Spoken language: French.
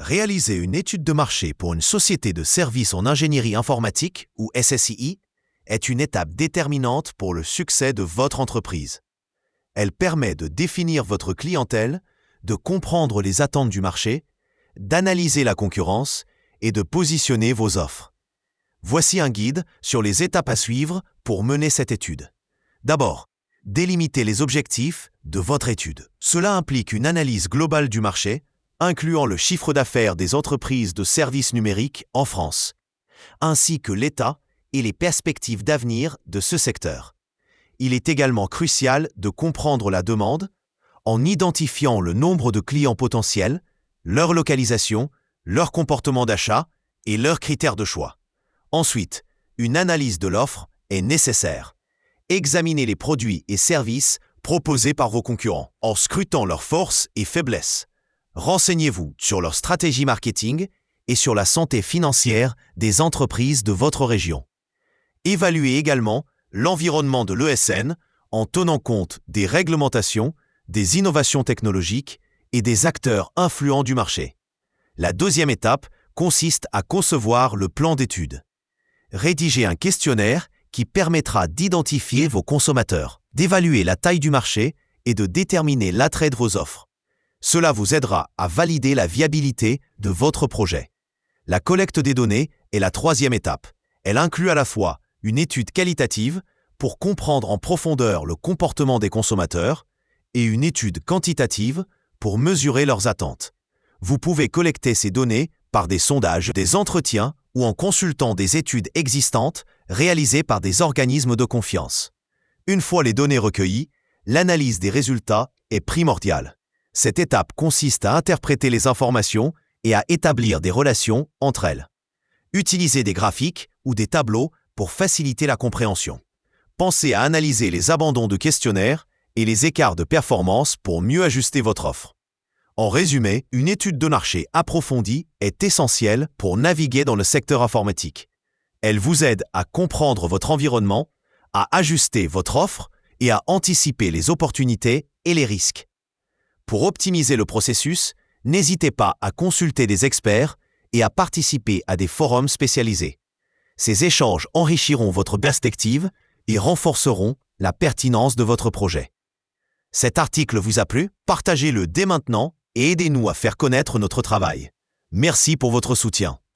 Réaliser une étude de marché pour une société de services en ingénierie informatique, ou SSII, est une étape déterminante pour le succès de votre entreprise. Elle permet de définir votre clientèle, de comprendre les attentes du marché, d'analyser la concurrence et de positionner vos offres. Voici un guide sur les étapes à suivre pour mener cette étude. D'abord, délimitez les objectifs de votre étude. Cela implique une analyse globale du marché, incluant le chiffre d'affaires des entreprises de services numériques en France, ainsi que l'état et les perspectives d'avenir de ce secteur. Il est également crucial de comprendre la demande en identifiant le nombre de clients potentiels, leur localisation, leur comportement d'achat et leurs critères de choix. Ensuite, une analyse de l'offre est nécessaire. Examinez les produits et services proposés par vos concurrents en scrutant leurs forces et faiblesses. Renseignez-vous sur leur stratégie marketing et sur la santé financière des entreprises de votre région. Évaluez également l'environnement de l'ESN en tenant compte des réglementations, des innovations technologiques et des acteurs influents du marché. La deuxième étape consiste à concevoir le plan d'étude. Rédigez un questionnaire qui permettra d'identifier vos consommateurs, d'évaluer la taille du marché et de déterminer l'attrait de vos offres. Cela vous aidera à valider la viabilité de votre projet. La collecte des données est la troisième étape. Elle inclut à la fois une étude qualitative pour comprendre en profondeur le comportement des consommateurs et une étude quantitative pour mesurer leurs attentes. Vous pouvez collecter ces données par des sondages, des entretiens ou en consultant des études existantes réalisées par des organismes de confiance. Une fois les données recueillies, l'analyse des résultats est primordiale. Cette étape consiste à interpréter les informations et à établir des relations entre elles. Utilisez des graphiques ou des tableaux pour faciliter la compréhension. Pensez à analyser les abandons de questionnaires et les écarts de performance pour mieux ajuster votre offre. En résumé, une étude de marché approfondie est essentielle pour naviguer dans le secteur informatique. Elle vous aide à comprendre votre environnement, à ajuster votre offre et à anticiper les opportunités et les risques. Pour optimiser le processus, n'hésitez pas à consulter des experts et à participer à des forums spécialisés. Ces échanges enrichiront votre perspective et renforceront la pertinence de votre projet. Cet article vous a plu? Partagez-le dès maintenant et aidez-nous à faire connaître notre travail. Merci pour votre soutien.